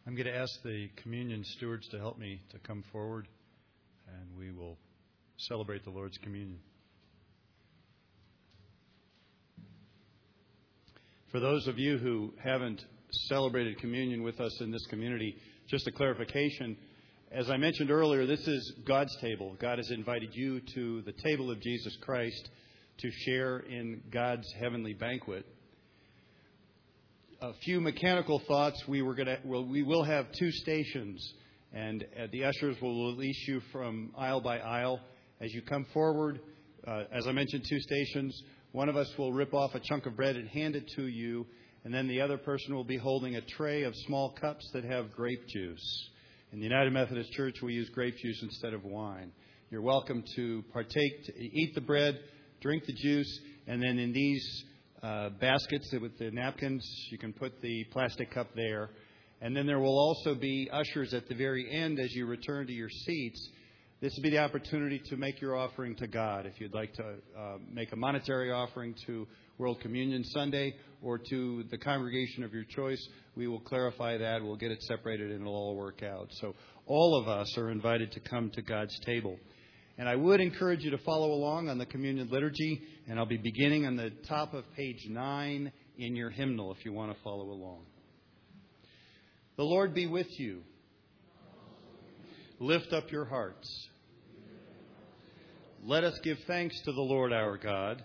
I'm going to ask the communion stewards to help me to come forward, and we will celebrate the Lord's communion. For those of you who haven't celebrated communion with us in this community, just a clarification. As I mentioned earlier, this is God's table. God has invited you to the table of Jesus Christ to share in God's heavenly banquet. A few mechanical thoughts. We will have two stations, and the ushers will release you from aisle by aisle. As you come forward, as I mentioned, two stations. One of us will rip off a chunk of bread and hand it to you, and then the other person will be holding a tray of small cups that have grape juice. In the United Methodist Church, we use grape juice instead of wine. You're welcome to partake, to eat the bread, drink the juice, and then in these baskets with the napkins, you can put the plastic cup there. And then there will also be ushers at the very end as you return to your seats. This will be the opportunity to make your offering to God. If you'd like to make a monetary offering to World Communion Sunday or to the congregation of your choice, we will clarify that. We'll get it separated and it'll all work out. So all of us are invited to come to God's table. And I would encourage you to follow along on the communion liturgy, and I'll be beginning on the top of page 9 in your hymnal if you want to follow along. The Lord be with you. Lift up your hearts. Let us give thanks to the Lord our God.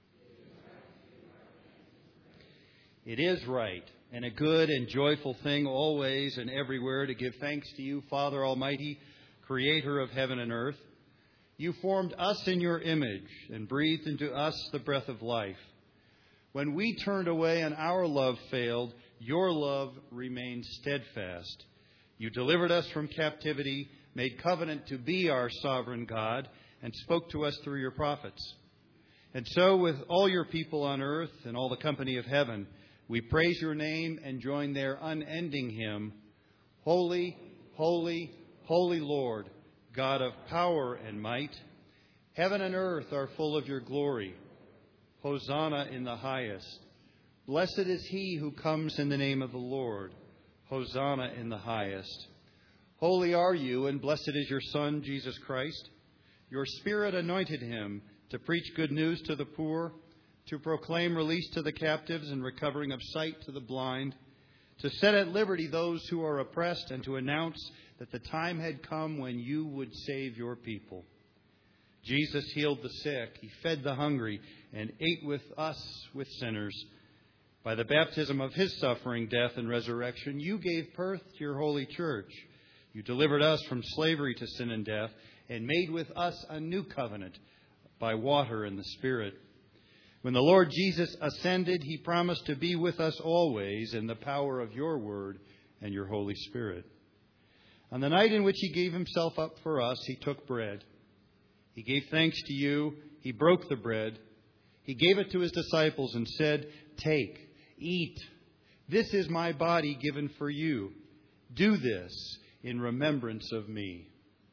It is right and a good and joyful thing always and everywhere to give thanks to you, Father Almighty, Creator of heaven and earth. You formed us in your image and breathed into us the breath of life. When we turned away and our love failed, your love remained steadfast. You delivered us from captivity, made covenant to be our sovereign God, and spoke to us through your prophets. And so with all your people on earth and all the company of heaven, we praise your name and join their unending hymn, Holy, holy, holy Lord, God of power and might. Heaven and earth are full of your glory. Hosanna in the highest. Blessed is he who comes in the name of the Lord. Hosanna in the highest. Holy are you, and blessed is your Son, Jesus Christ. Your Spirit anointed him to preach good news to the poor, to proclaim release to the captives and recovering of sight to the blind, to set at liberty those who are oppressed, and to announce that the time had come when you would save your people. Jesus healed the sick, he fed the hungry, and ate with us, with sinners. By the baptism of his suffering, death, and resurrection, you gave birth to your holy church. You delivered us from slavery to sin and death, and made with us a new covenant by water and the Spirit. When the Lord Jesus ascended, he promised to be with us always in the power of your word and your Holy Spirit. On the night in which he gave himself up for us, he took bread. He gave thanks to you. He broke the bread. He gave it to his disciples and said, "Take, eat. This is my body given for you. Do this in remembrance of me."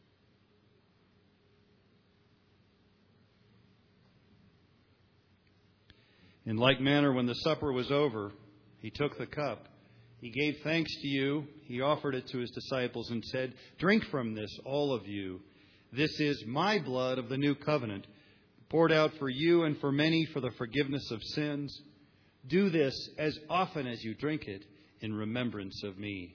In like manner, when the supper was over, he took the cup. He gave thanks to you. He offered it to his disciples and said, "Drink from this, all of you. This is my blood of the new covenant, poured out for you and for many for the forgiveness of sins. Do this as often as you drink it in remembrance of me."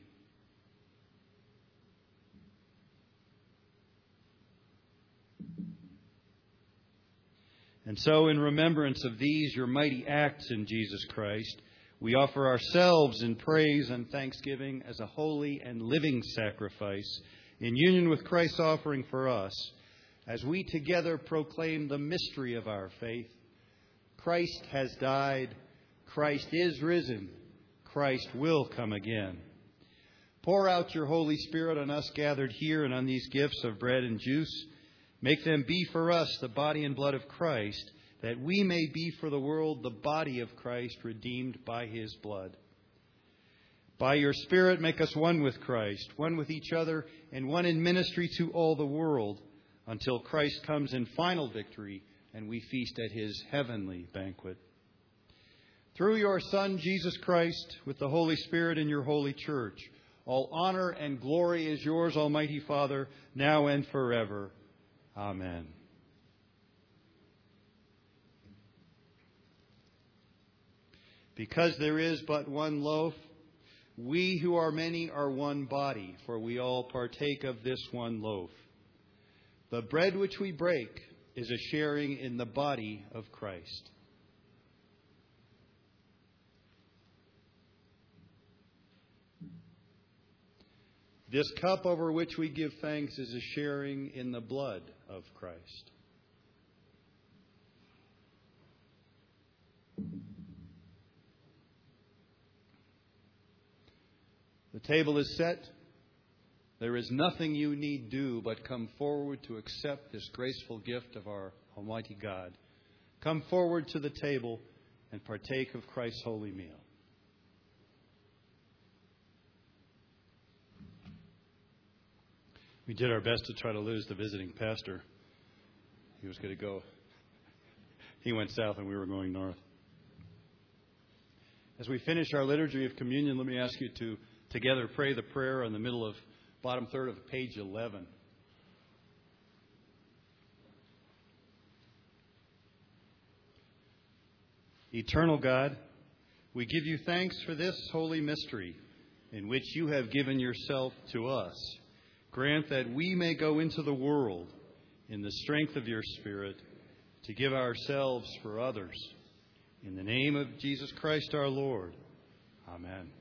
And so, in remembrance of these, your mighty acts in Jesus Christ, we offer ourselves in praise and thanksgiving as a holy and living sacrifice in union with Christ's offering for us, as we together proclaim the mystery of our faith. Christ has died. Christ is risen. Christ will come again. Pour out your Holy Spirit on us gathered here and on these gifts of bread and juice. Make them be for us the body and blood of Christ, that we may be for the world the body of Christ, redeemed by his blood. By your Spirit, make us one with Christ, one with each other, and one in ministry to all the world, until Christ comes in final victory and we feast at his heavenly banquet. Through your Son, Jesus Christ, with the Holy Spirit in your holy church, All honor and glory is yours, Almighty Father, now and forever. Amen. Because there is but one loaf, we who are many are one body, for we all partake of this one loaf. The bread which we break is a sharing in the body of Christ. This cup over which we give thanks is a sharing in the blood of Christ. The table is set. There is nothing you need do but come forward to accept this graceful gift of our Almighty God. Come forward to the table and partake of Christ's holy meal. We did our best to try to lose the visiting pastor. He was going to go. He went south and we were going north. As we finish our liturgy of communion, let me ask you to together pray the prayer in the middle of bottom third of page 11. Eternal God, we give you thanks for this holy mystery in which you have given yourself to us. Grant that we may go into the world in the strength of your Spirit to give ourselves for others. In the name of Jesus Christ our Lord. Amen.